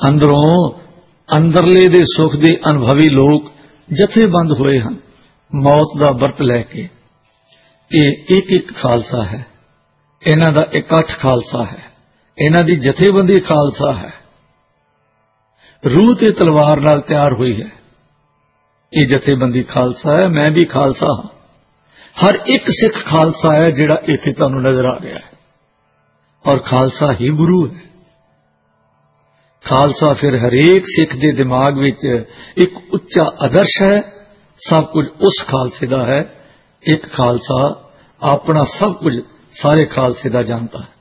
अंदरों अंदरले दे सुख दे अनुभवी लोग जथेबंद होए हैं मौत का बरत लैके। एक एक खालसा है, इन्हां दा इकट्ठ खालसा है, इन्हां दी जथेबंदी खालसा है। रूह ते तलवार नाल तैयार हुई है। ये जथेबंदी खालसा है, मैं भी खालसा हाँ। हर एक सिख खालसा है जिहड़ा इत्थे तुहानूं नजर आ रहा है, और खालसा ही गुरु है। खालसा फिर हरेक सिख दे दिमाग विच एक उच्चा आदर्श है। सब कुछ उस खालसे दा है। एक खालसा अपना सब कुछ सारे खालसे दा जानता है।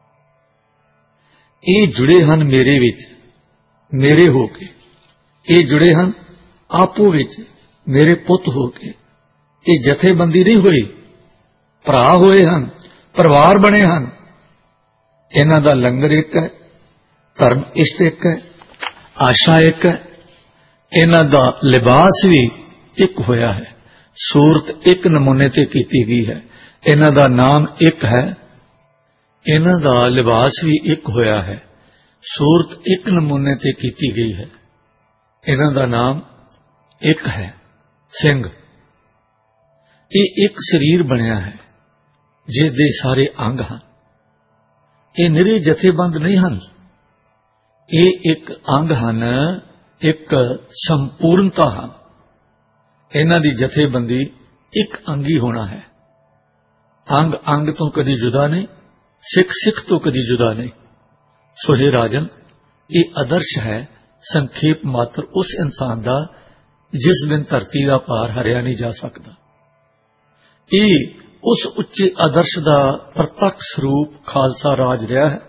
ये जुड़े हन मेरे विच, मेरे होके, ये जुड़े हन आपो विच, मेरे पुत होके। ये जथेबंदी नहीं हुई, भरा होए हन, परिवार बने हन। इन्हां दा लंगर एक है, धर्म इष्ट एक है, आशा एक है। इन्हां दा लिबास भी एक होया है, सूरत एक नमूने ते कीती गई है। इन्हां दा नाम एक है, इन्हां दा लिबास भी एक होया है, सूरत एक नमूने ते कीती गई है। इन्हां दा नाम एक है, सिंह। ये एक शरीर बनया है जिहदे सारे अंग हैं। ये निरे जथेबंद नहीं हन, ये एक अंग हन, एक संपूर्णता है। इन्हां दी जथेबंदी एक अंगी होना है। अंग अंग तो कदी जुदा नहीं, सिख सिख तो कदी जुदा नहीं। सो हे राजन, ये आदर्श है संखेप मात्र उस इंसान का जिस बिन धरती का भार हरिया नहीं जा सकता। ये उस उच्चे आदर्श का प्रत्यक्ष रूप खालसा राज रहा है।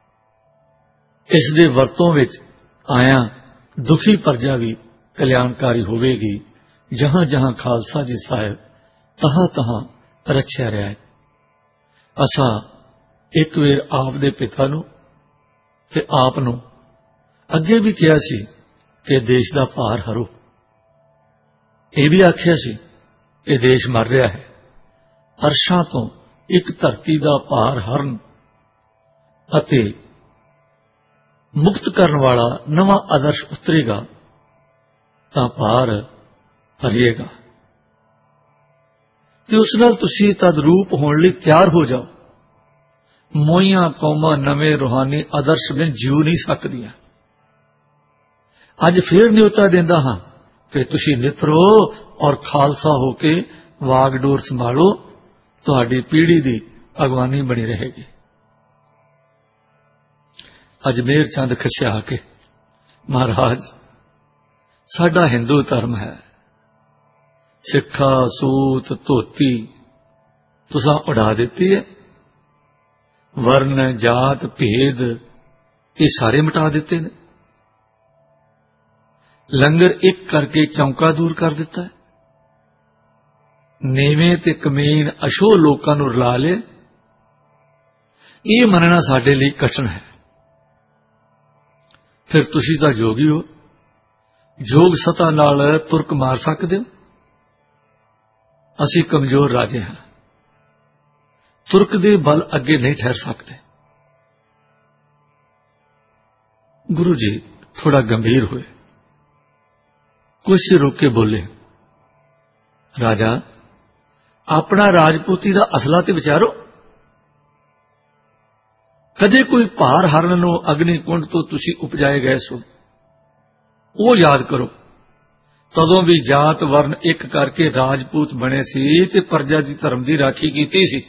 इस दे वरतों विच आया दुखी प्रजा भी कल्याणकारी होवेगी। जहां जहां खालसा जी साहिब तहां तहां रचया रहा है। असा एक वेर आप दे पिता नूं ते आप नूं अगे भी कहा सी कि देश का भार हरो। यह भी आख्या सी कि देश मर रहा है, अरशां तो एक धरती का भार हरन अते मुक्त करने वाला नवा आदर्श उतरेगा तां भार हरिएगा। ते उस नाल तुसीं तदरूप होने लई तैयार हो जाओ। मोइयां कौमां नवे रूहानी आदर्श बिन जीव नहीं सकदियां। अज फिर न्योता देंदा हां कि तुसीं नितरो और खालसा होके वागडोर संभालो। तुहाडी पीढ़ी दी अगवानी बनी रहेगी। अजमेर चंद खसिया के महाराज साडा हिंदू धर्म है, सिक्खा सूत धोती तुसां उड़ा दिती है, वर्ण जात भेद ये सारे मिटा दिते ने, लंगर एक करके चौंका दूर कर दिता है, नीवें ते कमीन अशो लोकां नूं रुला लिया। ये मनना साडे लई कठिन है। फिर तुसीं तां जोगी हो, जोग सता नाल तुरक मार सकदे हो। असीं कमजोर राजे हां, तुरक दे बल अगे नहीं ठहर सकते। गुरु जी थोड़ा गंभीर हुए, कुछ रुक के बोले, राजा अपना राजपूती दा असला ते विचारो। कदे कोई भार हरन नूं अग्नि कुंड तो तुसीं उपजाए गए सो, वो याद करो। तदों भी जात वर्ण एक करके राजपूत बने सी ते प्रजा दी धर्म दी राखी कीती सी।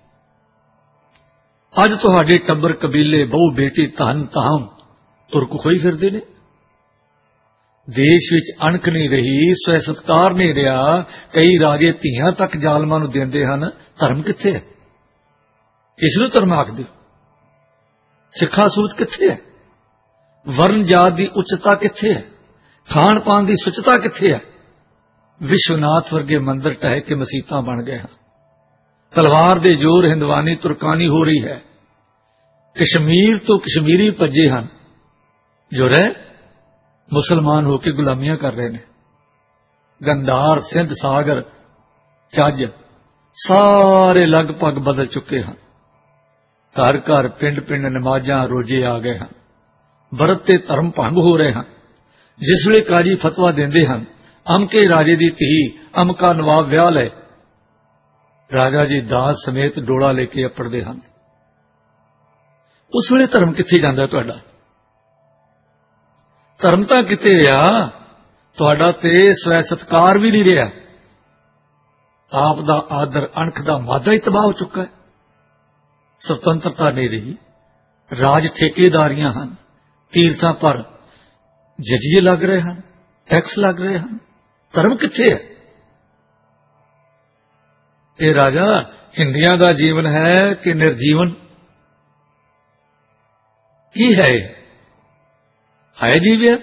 अज तुहाडे टब्बर कबीले बहु बेटी धन धाम तुरक होई फिरदे ने। देश विच अणख नहीं रही, स्वै सत्कार नहीं रहा। कई राजे धीआं तक जालमां नूं देंदे हन। धर्म कित्थे है? इस नूं धर्म आखदे हो? सिक्खा सूत कित्थे है? वर्ण जात दी उच्चता कित्थे है? खाण पान दी सुचता कित्थे है? विश्वनाथ वर्गे मंदिर ढह के मसीतां बन गए हैं। तलवार दे जोर हिंदवानी तुर्कानी हो रही है। कश्मीर तो कश्मीरी भज्जे हैं जो रह मुसलमान होकर गुलामियां कर रहे हैं। गंधार सिंध सागर चज सारे लगभग बदल चुके हैं। घर घर पिंड पिंड नमाजां रोजे आ गए हैं। ਵਰਤ ਤੇ ਧਰਮ ਭੰਗ ਹੋ ਰਹੇ ਹਨ। ਜਿਸ ਵੇਲੇ ਕਾਜੀ ਫਤਵਾ ਦਿੰਦੇ ਹਨ, ਅਮਕੇ ਰਾਜੇ ਦੀ ਧੀ ਅਮਕਾ ਨਵਾਬ ਵਿਆਹ ਲੈ, ਰਾਜਾ ਜੀ ਦਾਸ ਸਮੇਤ ਡੋਲਾ ਲੈ ਕੇ ਅੱਪੜਦੇ ਹਨ। ਉਸ ਵੇਲੇ ਧਰਮ ਕਿੱਥੇ ਜਾਂਦਾ ਤੁਹਾਡਾ? ਧਰਮ ਤਾਂ ਕਿਤੇ ਰਿਹਾ, ਤੁਹਾਡਾ ਤੇ ਸਵੈ ਸਤਕਾਰ ਵੀ ਨਹੀਂ ਰਿਹਾ। ਆਪ ਦਾ ਆਦਰ ਅਣਖ ਦਾ ਮਾਦਾ ਹੀ ਤਬਾਹ ਹੋ ਚੁੱਕਾ ਹੈ। ਸੁਤੰਤਰਤਾ ਨਹੀਂ ਰਹੀ, ਰਾਜ ਠੇਕੇਦਾਰੀਆਂ ਹਨ, ਤੀਰਥਾਂ ਪਰ ਜਜੀਏ ਲੱਗ ਰਹੇ ਹਨ, ਟੈਕਸ ਲੱਗ ਰਹੇ ਹਨ। ਧਰਮ ਕਿੱਥੇ ਹੈ? ਇਹ ਰਾਜਾ ਹਿੰਦੀਆਂ ਦਾ ਜੀਵਨ ਹੈ ਕਿ ਨਿਰਜੀਵਨ? ਕੀ ਹੈ? ਹੈ ਜੀਵਿਆ?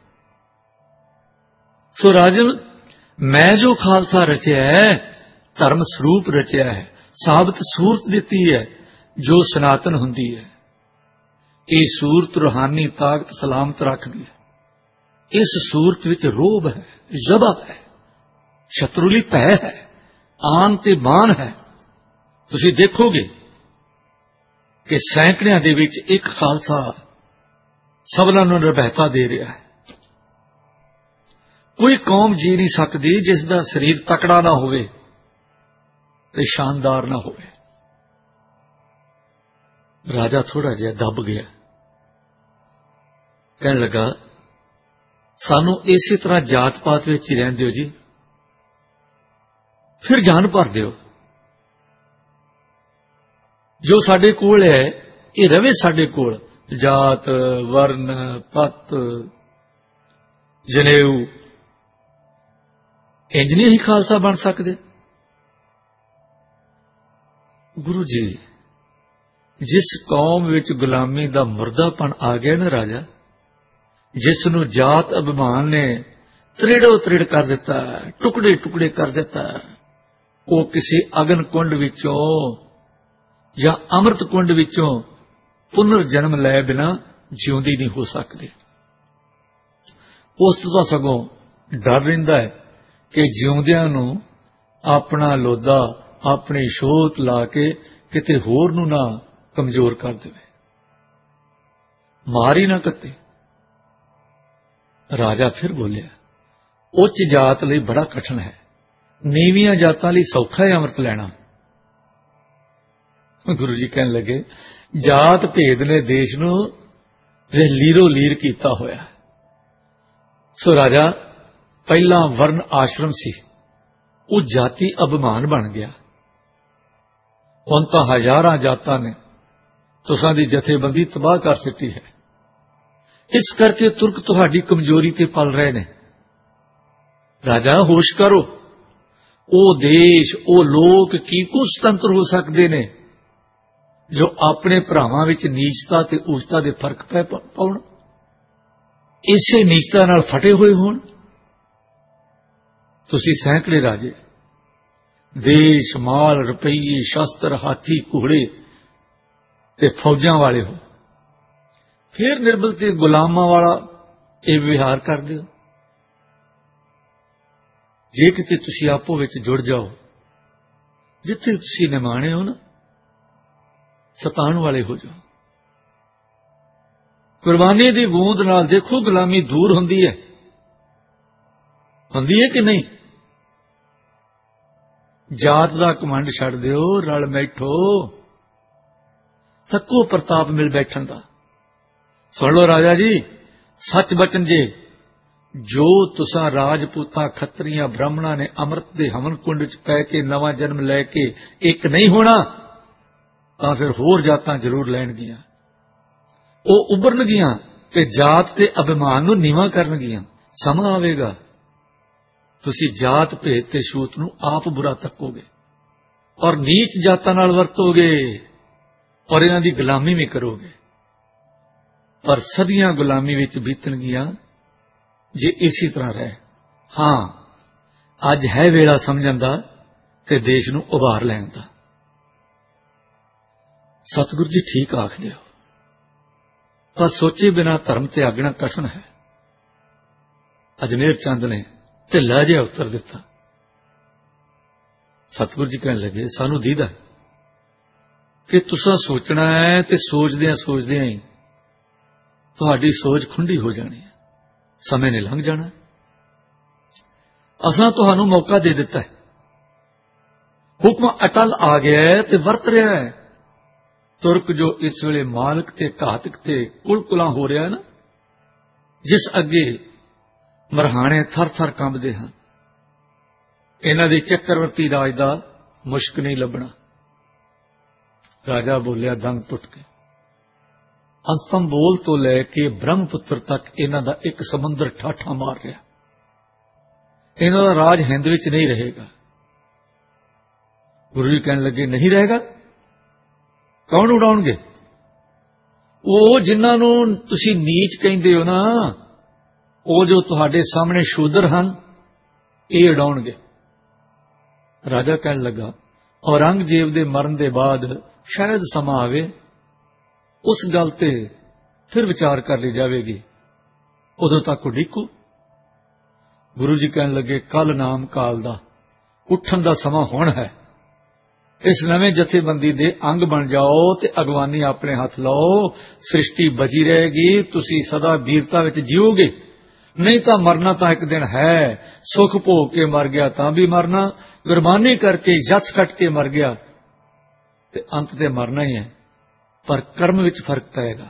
ਸੋ ਰਾਜਨ, ਮੈਂ ਜੋ ਖਾਲਸਾ ਰਚਿਆ ਹੈ, ਧਰਮ ਸਰੂਪ ਰਚਿਆ ਹੈ, ਸਾਬਤ ਸੂਰਤ ਦਿੱਤੀ ਹੈ ਜੋ ਸਨਾਤਨ ਹੁੰਦੀ ਹੈ। ਇਹ ਸੂਰਤ ਰੂਹਾਨੀ ਤਾਕਤ ਸਲਾਮਤ ਰੱਖਦੀ ਹੈ। ਇਸ ਸੂਰਤ ਵਿੱਚ ਰੋਬ ਹੈ, ਜ਼ਬਾ ਹੈ, ਸ਼ਤਰੂਲੀ ਭੈ ਹੈ, ਆਨ ਤੇ ਬਾਨ ਹੈ। ਤੁਸੀਂ ਦੇਖੋਗੇ ਕਿ ਸੈਂਕੜਿਆਂ ਦੇ ਵਿੱਚ ਇੱਕ ਖਾਲਸਾ ਸਭਨਾਂ ਨੂੰ ਨਿਰਭੈਤਾ ਦੇ ਰਿਹਾ ਹੈ। ਕੋਈ ਕੌਮ ਜੀ ਨਹੀਂ ਸਕਦੀ ਜਿਸ ਦਾ ਸਰੀਰ ਤਕੜਾ ਨਾ ਹੋਵੇ ਤੇ ਸ਼ਾਨਦਾਰ ਨਾ ਹੋਵੇ। ਰਾਜਾ ਥੋੜਾ ਜਿਹਾ ਦੱਬ ਗਿਆ, ਕਹਿਣ ਲੱਗਾ, ਸਾਨੂੰ ਇਸੇ ਤਰ੍ਹਾਂ ਜਾਤ ਪਾਤ ਵਿੱਚ ਹੀ ਰਹਿਣ ਦਿਓ ਜੀ, ਫਿਰ ਜਾਨ ਭਰ ਦਿਓ। ਜੋ ਸਾਡੇ ਕੋਲ ਹੈ ਇਹ ਰਵੇ ਸਾਡੇ ਕੋਲ। ਜਾਤ, ਵਰਨ, ਪੱਤ, ਜਨੇਊ, ਇੰਜ ਨਹੀਂ ਹੀ ਖਾਲਸਾ ਬਣ ਸਕਦੇ। ਗੁਰੂ ਜੀ, ਜਿਸ ਕੌਮ ਵਿੱਚ ਗੁਲਾਮੀ ਦਾ ਮੁਰਦਾਪਣ ਆ ਗਿਆ ਨਾ ਰਾਜਾ, ਜਿਸ ਨੂੰ ਜਾਤ ਅਭਿਮਾਨ ਨੇ ਤ੍ਰਿੜੋ ਤ੍ਰਿੜ ਕਰ ਦਿੱਤਾ, ਟੁਕੜੇ ਟੁਕੜੇ ਕਰ ਦਿੱਤਾ, ਉਹ ਕਿਸੇ ਅਗਨ ਕੁੰਡ ਵਿੱਚੋਂ ਜਾਂ ਅੰਮ੍ਰਿਤ ਕੁੰਡ ਵਿੱਚੋਂ ਪੁਨਰ ਜਨਮ ਲੈ ਬਿਨਾਂ ਜਿਉਂਦੀ ਨਹੀਂ ਹੋ ਸਕਦੀ। ਉਸ ਤੋਂ ਤਾਂ ਸਗੋਂ ਡਰ ਰਹਿੰਦਾ ਹੈ ਕਿ ਜਿਉਂਦਿਆਂ ਨੂੰ ਆਪਣਾ ਲੋਦਾ, ਆਪਣੀ ਛੋਤ ਲਾ ਕੇ ਕਿਤੇ ਹੋਰ ਨੂੰ ਨਾ ਕਮਜ਼ੋਰ ਕਰ ਦੇਵੇ, ਮਾਰ ਹੀ ਨਾ ਕੱਤੇ। ਰਾਜਾ ਫਿਰ ਬੋਲਿਆ, ਉੱਚ ਜਾਤ ਲਈ ਬੜਾ ਕਠਿਨ ਹੈ, ਨੀਵੀਆਂ ਜਾਤਾਂ ਲਈ ਸੌਖਾ ਹੈ ਅੰਮ੍ਰਿਤ ਲੈਣਾ। ਗੁਰੂ ਜੀ ਕਹਿਣ ਲੱਗੇ, ਜਾਤ ਭੇਦ ਨੇ ਦੇਸ਼ ਨੂੰ ਲੀਰੋ ਲੀਰ ਕੀਤਾ ਹੋਇਆ। ਸੋ ਰਾਜਾ, ਪਹਿਲਾਂ ਵਰਨ ਆਸ਼ਰਮ ਸੀ, ਉਹ ਜਾਤੀ ਅਭਿਮਾਨ ਬਣ ਗਿਆ। ਹੁਣ ਤਾਂ ਹਜ਼ਾਰਾਂ ਜਾਤਾਂ ਨੇ ਤੁਸਾਂ ਦੀ ਜਥੇਬੰਦੀ ਤਬਾਹ ਕਰ ਦਿੱਤੀ ਹੈ। ਇਸ ਕਰਕੇ ਤੁਰਕ ਤੁਹਾਡੀ ਕਮਜ਼ੋਰੀ ਤੇ ਪਲ ਰਹੇ ਨੇ। ਰਾਜਾ, ਹੋਸ਼ ਕਰੋ, ਉਹ ਦੇਸ਼, ਉਹ ਲੋਕ ਕੀ ਕੁ ਸੁਤੰਤਰ ਹੋ ਸਕਦੇ ਨੇ ਜੋ ਆਪਣੇ ਭਰਾਵਾਂ ਵਿੱਚ ਨੀਚਤਾ ਤੇ ਉੱਚਤਾ ਦੇ ਫਰਕ ਪਾਉਣ, ਇਸੇ ਨੀਚਤਾ ਨਾਲ ਫਟੇ ਹੋਏ ਹੋਣ। ਤੁਸੀਂ ਸੈਂਕੜੇ ਰਾਜੇ, ਦੇਸ਼, ਮਾਲ, ਰੁਪਈਏ, ਸ਼ਸਤਰ, ਹਾਥੀ, ਘੋੜੇ ਤੇ ਫੌਜਾਂ ਵਾਲੇ ਹੋ, ਫਿਰ ਨਿਰਬਲ ਤੇ ਗੁਲਾਮਾਂ ਵਾਲਾ ਇਹ ਵਿਵਹਾਰ ਕਰਦੇ ਹੋ। ਜੇ ਕਿਤੇ ਤੁਸੀਂ ਆਪੋ ਵਿੱਚ ਜੁੜ ਜਾਓ, ਜਿੱਥੇ ਤੁਸੀਂ ਨਿਮਾਣੇ ਹੋ ਨਾ, ਸਤਾਉਣ ਵਾਲੇ ਹੋ ਜਾਓ। ਕੁਰਬਾਨੀ ਦੀ ਬੂੰਦ ਨਾਲ ਦੇਖੋ ਗੁਲਾਮੀ ਦੂਰ ਹੁੰਦੀ ਹੈ ਕਿ ਨਹੀਂ? ਜਾਤ ਦਾ ਘਮੰਡ ਛੱਡ ਦਿਓ, ਰਲ ਬੈਠੋ, ਥੱਕੋ ਪ੍ਰਤਾਪ ਮਿਲ ਬੈਠਣ ਦਾ। ਸੁਣ ਲਓ ਰਾਜਾ ਜੀ, ਸੱਚ ਬਚਨ ਜੇ, ਜੋ ਤੁਸਾਂ ਰਾਜਪੂਤਾਂ, ਖੱਤਰੀਆਂ, ਬ੍ਰਾਹਮਣਾਂ ਨੇ ਅੰਮ੍ਰਿਤ ਦੇ ਹਵਨ ਕੁੰਡ ਚ ਪੈ ਕੇ ਨਵਾਂ ਜਨਮ ਲੈ ਕੇ ਇੱਕ ਨਹੀਂ ਹੋਣਾ, ਤਾਂ ਫਿਰ ਹੋਰ ਜਾਤਾਂ ਜ਼ਰੂਰ ਲੈਣਗੀਆਂ। ਉਹ ਉਭਰਨਗੀਆਂ ਤੇ ਜਾਤ ਤੇ ਅਭਿਮਾਨ ਨੂੰ ਨੀਵਾਂ ਕਰਨਗੀਆਂ। ਸਮਾਂ ਆਵੇਗਾ, ਤੁਸੀਂ ਜਾਤ ਭੇਦ ਤੇ ਛੂਤ ਨੂੰ ਆਪ ਬੁਰਾ ਤੱਕੋਗੇ ਔਰ ਨੀਚ ਜਾਤਾਂ ਨਾਲ ਵਰਤੋਗੇ ਔਰ ਇਹਨਾਂ ਦੀ ਗੁਲਾਮੀ ਵੀ ਕਰੋਗੇ। ਪਰ ਸਦੀਆਂ ਗੁਲਾਮੀ ਵਿੱਚ ਬੀਤਣਗੀਆਂ ਜੇ ਇਸੇ ਤਰ੍ਹਾਂ ਰਹੇ। ਹਾਂ, ਅੱਜ ਹੈ ਵੇਲਾ ਸਮਝਣ ਦਾ ਤੇ ਦੇਸ਼ ਨੂੰ ਉਭਾਰ ਲੈਣ ਦਾ। ਸਤਿਗੁਰੂ ਜੀ ਠੀਕ ਆਖਦੇ ਹੋ, ਪਰ ਸੋਚੇ ਬਿਨਾਂ ਧਰਮ ਤੇ ਆਗਣਾ ਕਠਨ ਹੈ। ਅਜਮੇਰ ਚੰਦ ਨੇ ਢਿੱਲਾ ਜਿਹਾ ਉੱਤਰ ਦਿੱਤਾ। ਸਤਿਗੁਰੂ ਜੀ ਕਹਿਣ ਲੱਗੇ, ਸਾਨੂੰ ਦੀਦਾ ਕਿ ਤੁਸਾਂ ਸੋਚਣਾ ਹੈ ਤੇ ਸੋਚਦਿਆਂ ਸੋਚਦਿਆਂ ਹੀ ਤੁਹਾਡੀ ਸੋਚ ਖੁੰਡੀ ਹੋ ਜਾਣੀ ਹੈ, ਸਮੇਂ ਨੇ ਲੰਘ ਜਾਣਾ। ਅਸਾਂ ਤੁਹਾਨੂੰ ਮੌਕਾ ਦੇ ਦਿੱਤਾ ਹੈ, ਹੁਕਮ ਅਟਲ ਆ ਗਿਆ ਹੈ ਤੇ ਵਰਤ ਰਿਹਾ ਹੈ। ਤੁਰਕ ਜੋ ਇਸ ਵੇਲੇ ਮਾਲਕ ਤੇ ਘਾਤਕ ਤੇ ਕੁਲਕੁਲਾਂ ਹੋ ਰਿਹਾ ਹੈ ਨਾ, ਜਿਸ ਅੱਗੇ ਮਰਹਾਣੇ ਥਰ ਥਰ ਕੰਬਦੇ ਹਨ, ਇਹਨਾਂ ਦੇ ਚੱਕਰਵਰਤੀ ਰਾਜ ਦਾ ਮੁਸ਼ਕ ਨਹੀਂ ਲੱਭਣਾ। ਰਾਜਾ ਬੋਲਿਆ ਦੰਗ ਟੁੱਟ ਕੇ। ਅਸਤੰਬੋਲ ਤੋਂ ਲੈ ਕੇ ਬ੍ਰਹਮਪੁੱਤਰ ਤੱਕ ਇਹਨਾਂ ਦਾ ਇੱਕ ਸਮੁੰਦਰ ਠਾਠਾ ਮਾਰ ਰਿਹਾ। ਇਹਨਾਂ ਦਾ ਰਾਜ ਹਿੰਦ ਵਿੱਚ ਨਹੀਂ ਰਹੇਗਾ। ਗੁਰੂ ਜੀ ਕਹਿਣ ਲੱਗੇ, ਨਹੀਂ ਰਹੇਗਾ? ਕੌਣ ਉਡਾਉਣਗੇ? ਉਹ ਜਿਨ੍ਹਾਂ ਨੂੰ ਤੁਸੀਂ ਨੀਚ ਕਹਿੰਦੇ ਹੋ ਨਾ, ਉਹ ਜੋ ਤੁਹਾਡੇ ਸਾਹਮਣੇ ਸ਼ੂਦਰ ਹਨ, ਇਹ ਉਡਾਉਣਗੇ। ਰਾਜਾ ਕਹਿਣ ਲੱਗਾ, ਔਰੰਗਜ਼ੇਬ ਦੇ ਮਰਨ ਦੇ ਬਾਅਦ ਸ਼ਾਇਦ ਸਮਾਂ ਆਵੇ, ਉਸ ਗੱਲ ਤੇ ਫਿਰ ਵਿਚਾਰ ਕਰ ਲਈ ਜਾਵੇਗੀ, ਉਦੋਂ ਤੱਕ ਉਡੀਕੋ। ਗੁਰੂ ਜੀ ਕਹਿਣ ਲੱਗੇ, ਕੱਲ ਨਾਮ ਕਾਲ ਦਾ ਉੱਠਣ ਦਾ ਸਮਾਂ ਹੁਣ ਹੈ। ਇਸ ਨਵੇਂ ਜਥੇਬੰਦੀ ਦੇ ਅੰਗ ਬਣ ਜਾਓ ਤੇ ਅਗਵਾਨੀ ਆਪਣੇ ਹੱਥ ਲਓ। ਸ੍ਰਿਸ਼ਟੀ ਬਚੀ ਰਹੇਗੀ, ਤੁਸੀਂ ਸਦਾ ਵੀਰਤਾ ਵਿੱਚ ਜੀਓਗੇ। ਨਹੀਂ ਤਾਂ ਮਰਨਾ ਤਾਂ ਇੱਕ ਦਿਨ ਹੈ। ਸੁਖ ਭੋਗ ਕੇ ਮਰ ਗਿਆ ਤਾਂ ਵੀ ਮਰਨਾ, ਗੁਰਬਾਨੀ ਕਰਕੇ ਯਸ ਕੱਟ ਕੇ ਮਰ ਗਿਆ ਤੇ ਅੰਤ ਤੇ ਮਰਨਾ ਹੀ ਹੈ। ਪਰ ਕਰਮ ਵਿੱਚ ਫਰਕ ਪਏਗਾ।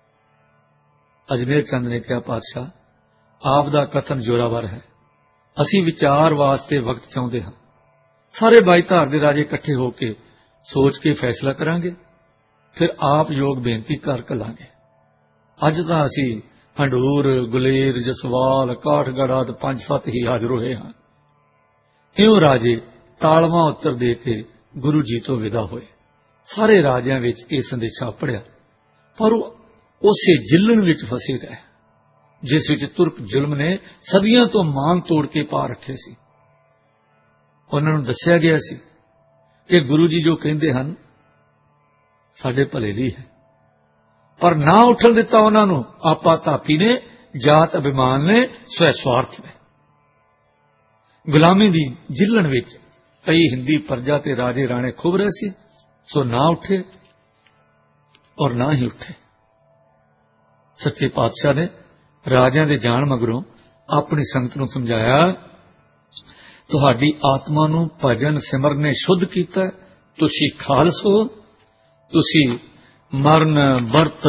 ਅਜਮੇਰ ਚੰਦ ਨੇ ਕਿਹਾ, ਪਾਤਸ਼ਾਹ ਆਪ ਦਾ ਕਥਨ ਜ਼ੋਰਾਵਰ ਹੈ, ਅਸੀਂ ਵਿਚਾਰ ਵਾਸਤੇ ਵਕਤ ਚਾਹੁੰਦੇ ਹਾਂ। ਸਾਰੇ ਬਾਈ ਧਾਰ ਦੇ ਰਾਜੇ ਇਕੱਠੇ ਹੋ ਕੇ ਸੋਚ ਕੇ ਫੈਸਲਾ ਕਰਾਂਗੇ, ਫਿਰ ਆਪ ਯੋਗ ਬੇਨਤੀ ਕਰ ਕਲਾਂਗੇ। ਅੱਜ ਤਾਂ ਅਸੀਂ ਹੰਡੂਰ, ਗੁਲੇਰ, ਜਸਵਾਲ, ਕਾਠਗੜ੍ਹ ਆਦਿ 5-7 ਹੀ ਹਾਜ਼ਰ ਹੋਏ ਹਾਂ। ਇਉਂ ਰਾਜੇ ਤਾਲਵਾਂ ਉੱਤਰ ਦੇ ਕੇ ਗੁਰੂ ਜੀ ਤੋਂ ਵਿਦਾ ਹੋਏ। ਸਾਰੇ ਰਾਜਿਆਂ ਵਿੱਚ ਇਹ ਸੰਦੇਸ਼ਾ ਪੜਿਆ, ਪਰ ਉਹ ਉਸੇ ਜਿੱਲਣ ਵਿੱਚ ਫਸੇ ਰਹੇ ਜਿਸ ਵਿੱਚ ਤੁਰਕ ਜ਼ੁਲਮ ਨੇ ਸਦੀਆਂ ਤੋਂ ਮਾਂਗ ਤੋੜ ਕੇ ਪਾ ਰੱਖੇ ਸੀ। ਉਹਨਾਂ ਨੂੰ ਦੱਸਿਆ ਗਿਆ ਸੀ ਕਿ ਗੁਰੂ ਜੀ ਜੋ ਕਹਿੰਦੇ ਹਨ ਸਾਡੇ ਭਲੇ ਲਈ ਹੈ, ਪਰ ਨਾ ਉੱਠਣ ਦਿੱਤਾ ਉਹਨਾਂ ਨੂੰ। ਆਪਾ ਧਾਪੀ ਨੇ, ਜਾਤ ਅਭਿਮਾਨ ਨੇ, ਸਵੈ ਸਵਾਰਥ ਨੇ। ਗੁਲਾਮੀ ਦੀ ਜਿੱਲਣ ਵਿੱਚ ਕਈ ਹਿੰਦੀ ਪਰਜਾ ਤੇ ਰਾਜੇ ਰਾਣੇ ਖੁੱਭ ਰਹੇ ਸੀ, ਸੋ ਨਾ ਉੱਠੇ ਔਰ ਨਾ ਹੀ ਉੱਠੇ। ਸੱਚੇ ਪਾਤਸ਼ਾਹ ਨੇ ਰਾਜਿਆਂ ਦੇ ਜਾਣ ਮਗਰੋਂ ਆਪਣੀ ਸੰਗਤ ਨੂੰ ਸਮਝਾਇਆ, ਤੁਹਾਡੀ ਆਤਮਾ ਨੂੰ ਭਜਨ ਸਿਮਰਨ ਨੇ ਸ਼ੁੱਧ ਕੀਤਾ। ਤੁਸੀਂ ਖਾਲਸ ਹੋ, ਤੁਸੀਂ ਮਰਨ ਵਰਤ,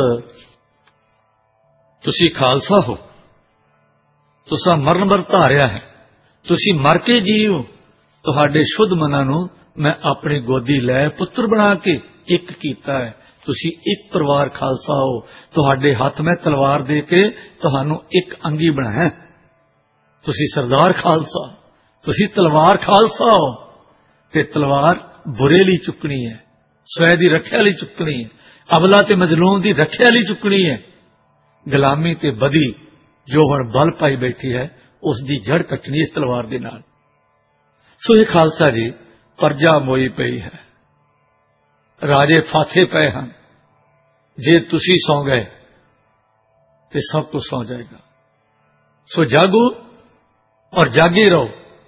ਤੁਸੀਂ ਖਾਲਸਾ ਹੋ। ਤੁਸਾਂ ਮਰਨ ਵਰਤ ਧਾਰਿਆ ਹੈ, ਤੁਸੀਂ ਮਰ ਕੇ ਜੀਓ। ਤੁਹਾਡੇ ਸ਼ੁੱਧ ਮਨਾਂ ਨੂੰ ਮੈਂ ਆਪਣੀ ਗੋਦੀ ਲੈ ਪੁੱਤਰ ਬਣਾ ਕੇ ਇੱਕ ਕੀਤਾ ਹੈ। ਤੁਸੀਂ ਇੱਕ ਪਰਿਵਾਰ ਖਾਲਸਾ ਹੋ। ਤੁਹਾਡੇ ਹੱਥ ਮੈਂ ਤਲਵਾਰ ਦੇ ਕੇ ਤੁਹਾਨੂੰ ਇੱਕ ਅੰਗੀ ਬਣਾਇਆ। ਤੁਸੀਂ ਸਰਦਾਰ ਖਾਲਸਾ, ਤੁਸੀਂ ਤਲਵਾਰ ਖਾਲਸਾ ਹੋ। ਤੇ ਤਲਵਾਰ ਬੁਰੇ ਲਈ ਚੁੱਕਣੀ ਹੈ, ਸਵੈ ਦੀ ਰੱਖਿਆ ਲਈ ਚੁੱਕਣੀ ਹੈ, ਅਬਲਾ ਤੇ ਮਜ਼ਲੂਮ ਦੀ ਰੱਖਿਆ ਲਈ ਚੁੱਕਣੀ ਹੈ। ਗੁਲਾਮੀ ਤੇ ਬਦੀ ਜੋ ਹੁਣ ਬਲ ਪਾਈ ਬੈਠੀ ਹੈ, ਉਸ ਦੀ ਜੜ ਕੱਟਣੀ ਇਸ ਤਲਵਾਰ ਦੇ ਨਾਲ। ਸੋ ਇਹ ਖਾਲਸਾ ਜੀ ਪਰਜਾ ਮੋਈ ਪਈ ਹੈ, ਰਾਜੇ ਫਾਥੇ ਪਏ ਹਨ। ਜੇ ਤੁਸੀਂ ਸੌਂ ਗਏ ਤੇ ਸਭ ਕੁਝ ਸੌਂ ਜਾਏਗਾ। ਸੋ ਜਾਗੋ ਔਰ ਜਾਗੇ ਰਹੋ।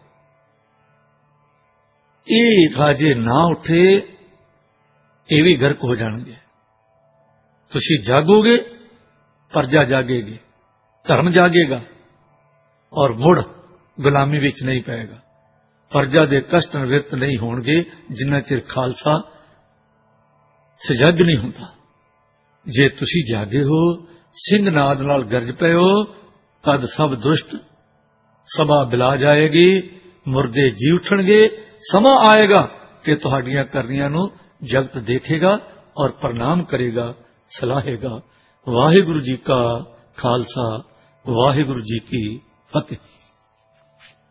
ਇਹ ਰਾਜੇ ਨਾ ਉੱਠੇ, ਇਹ ਵੀ ਗਰਕ ਹੋ ਜਾਣਗੇ। ਤੁਸੀਂ ਜਾਗੋਗੇ, ਪਰਜਾ ਜਾਗੇਗੀ, ਧਰਮ ਜਾਗੇਗਾ ਔਰ ਮੁੜ ਗੁਲਾਮੀ ਵਿੱਚ ਨਹੀਂ ਪਏਗਾ। ਪਰਜਾ ਦੇ ਕਸ਼ਟ ਨਿਵਰਤ ਨਹੀਂ ਹੋਣਗੇ ਜਿੰਨਾ ਚਿਰ ਖਾਲਸਾ ਸਜਗ ਨਹੀਂ ਹੁੰਦਾ। ਜੇ ਤੁਸੀਂ ਜਾਗੇ ਹੋ, ਸਿੰਘ ਨਾਦ ਨਾਲ ਗਰਜ ਪਏ ਹੋ, ਤਦ ਸਭ ਦੁਸ਼ਟ ਸਭਾ ਬਿਲਾ ਜਾਏਗੀ, ਮੁਰਦੇ ਜੀ ਉਠਣਗੇ। ਸਮਾਂ ਆਏਗਾ ਕਿ ਤੁਹਾਡੀਆਂ ਕਰਨੀਆਂ ਨੂੰ ਜਗਤ ਦੇਖੇਗਾ ਔਰ ਪ੍ਰਣਾਮ ਕਰੇਗਾ, ਸਲਾਹੇਗਾ। ਵਾਹਿਗੁਰੂ ਜੀ ਕਾ ਖਾਲਸਾ, ਵਾਹਿਗੁਰੂ ਜੀ ਕੀ ਫਤਿਹ।